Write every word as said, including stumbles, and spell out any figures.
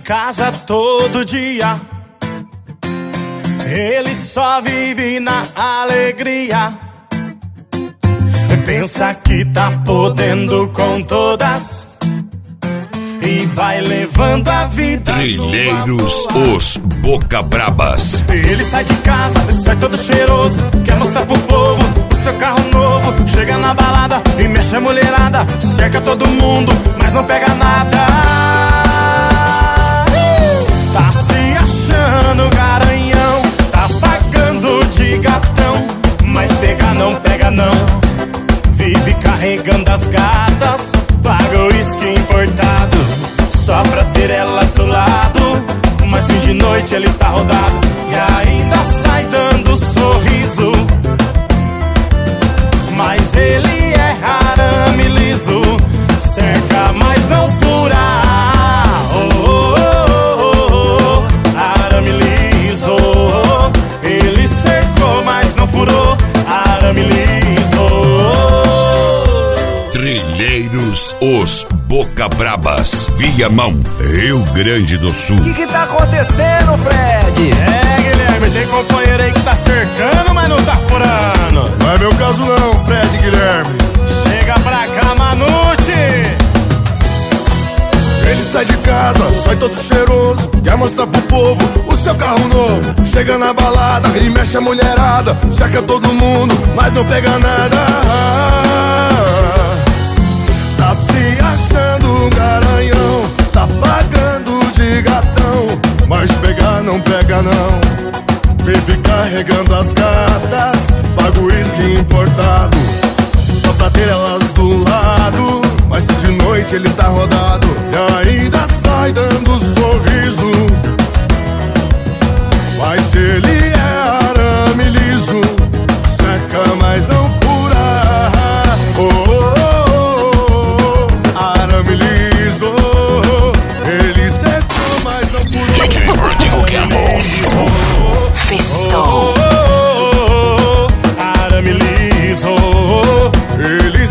casa todo dia. Ele só vive na alegria. Pensa que tá podendo com todas e vai levando a vida. Trilheiros, os Boca Brabas. Ele sai de casa, sai todo cheiroso, quer mostrar pro povo o seu carro novo. Chega na balada e mexe a mulherada, cerca todo mundo, mas não pega nada. Tá se achando garanhão, tá pagando de gatão, mas pegar não pega não. Vive carregando as gatas, paga o uísque importado, só pra ter elas do lado. Mas sim, de noite ele tá rodado e ainda sai dando sorriso. Mas ele é arame liso, cerca mas não fura. Oh, oh, oh, oh, arame liso. Ele cercou mas não furou, arame liso. Trilheiros, os Boca Brabas, Viamão, Rio Grande do Sul. O que que tá acontecendo, Fred? É, Guilherme, tem companheiro aí que tá cercando, mas não tá furando. Não é meu caso não, Fred e Guilherme. Chega pra cá, Manute. Ele sai de casa, sai todo cheiroso, quer mostrar pro povo o seu carro novo. Chega na balada e mexe a mulherada, cerca todo mundo, mas não pega nada. Tá se achando um garanhão, tá pagando de gatão, mas pegar não pega não. Vive carregando as gatas, paga o uísque importado, só pra ter elas do lado. Mas se de noite ele tá rodado e ainda sai dando sorriso. Mas ele é arame liso, seca mas não fura. Oh, oh, oh, oh, arame liso. Ele secou mas não furou. D J Rodrigo Campos. Festou. Oh, oh, oh, oh, arame liso. Ele